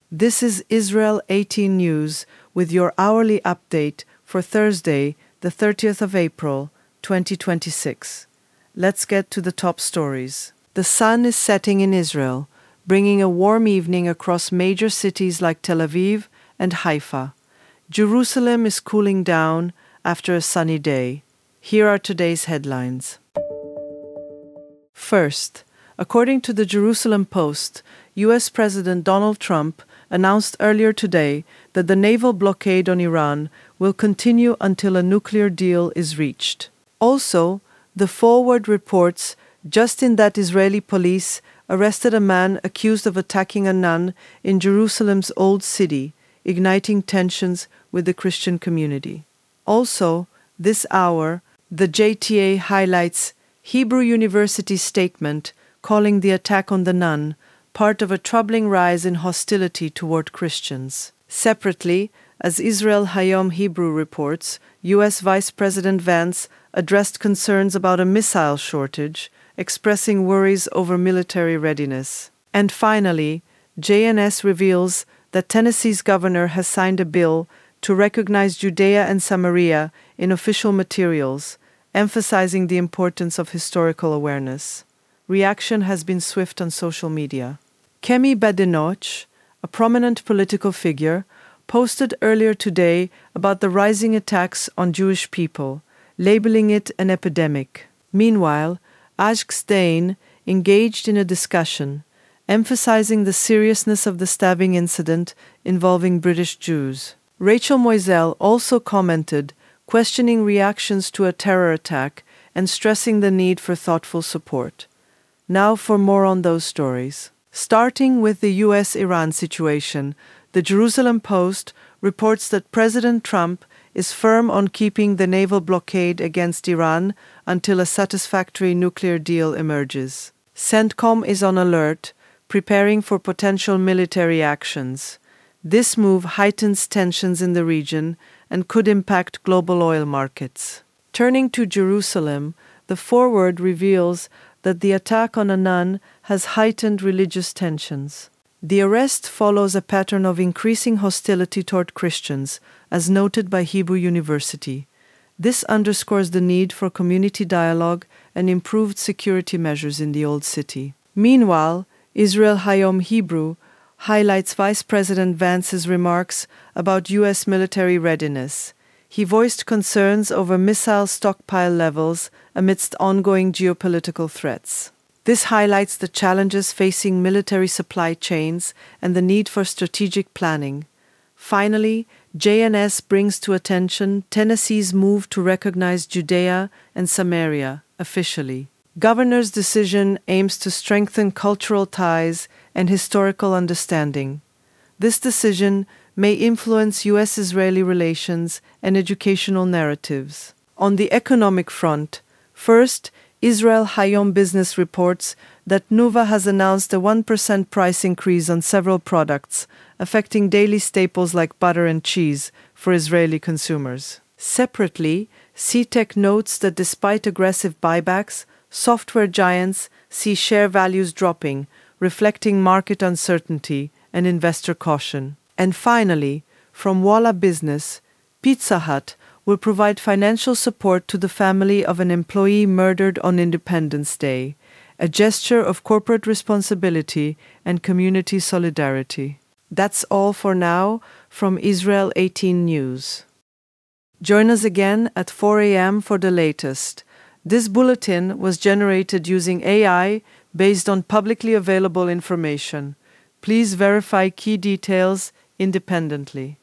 This is Israel 18 News with your hourly update for Thursday, the 30th of April, 2026. Let's get to the top stories. The sun is setting in Israel, bringing a warm evening across major cities like Tel Aviv and Haifa. Jerusalem is cooling down after a sunny day. Here are today's headlines. First, according to the Jerusalem Post, U.S. President Donald Trump announced earlier today that the naval blockade on Iran will continue until a nuclear deal is reached. Also, the Forward reports just in that Israeli police arrested a man accused of attacking a nun in Jerusalem's Old City, igniting tensions with the Christian community. Also, this hour, the JTA highlights Hebrew University's statement calling the attack on the nun part of a troubling rise in hostility toward Christians. Separately, as Israel Hayom Hebrew reports, U.S. Vice President Vance addressed concerns about a missile shortage, expressing worries over military readiness. And finally, JNS reveals that Tennessee's governor has signed a bill to recognize Judea and Samaria in official materials, emphasizing the importance of historical awareness. Reaction has been swift on social media. Kemi Badenoch, a prominent political figure, posted earlier today about the rising attacks on Jewish people, labeling it an epidemic. Meanwhile, Ajk Dane engaged in a discussion, emphasizing the seriousness of the stabbing incident involving British Jews. Rachel Moiselle also commented, questioning reactions to a terror attack and stressing the need for thoughtful support. Now for more on those stories. Starting with the U.S.-Iran situation, the Jerusalem Post reports that President Trump is firm on keeping the naval blockade against Iran until a satisfactory nuclear deal emerges. CENTCOM is on alert, preparing for potential military actions. This move heightens tensions in the region and could impact global oil markets. Turning to Jerusalem, the Forward reveals that the attack on a nun has heightened religious tensions. The arrest follows a pattern of increasing hostility toward Christians, as noted by Hebrew University. This underscores the need for community dialogue and improved security measures in the Old City. Meanwhile, Israel Hayom Hebrew highlights Vice President Vance's remarks about U.S. military readiness. He voiced concerns over missile stockpile levels amidst ongoing geopolitical threats. This highlights the challenges facing military supply chains and the need for strategic planning. Finally, JNS brings to attention Tennessee's move to recognize Judea and Samaria officially. Governor's decision aims to strengthen cultural ties and historical understanding. This decision may influence U.S.-Israeli relations and educational narratives. On the economic front, first, Israel Hayom Business reports that Nuva has announced a 1% price increase on several products, affecting daily staples like butter and cheese for Israeli consumers. Separately, CTEC notes that despite aggressive buybacks, software giants see share values dropping, reflecting market uncertainty and investor caution. And finally, from Walla Business, Pizza Hut will provide financial support to the family of an employee murdered on Independence Day, a gesture of corporate responsibility and community solidarity. That's all for now from Israel 18 News. Join us again at 4 a.m. for the latest. This bulletin was generated using AI based on publicly available information. Please verify key details independently.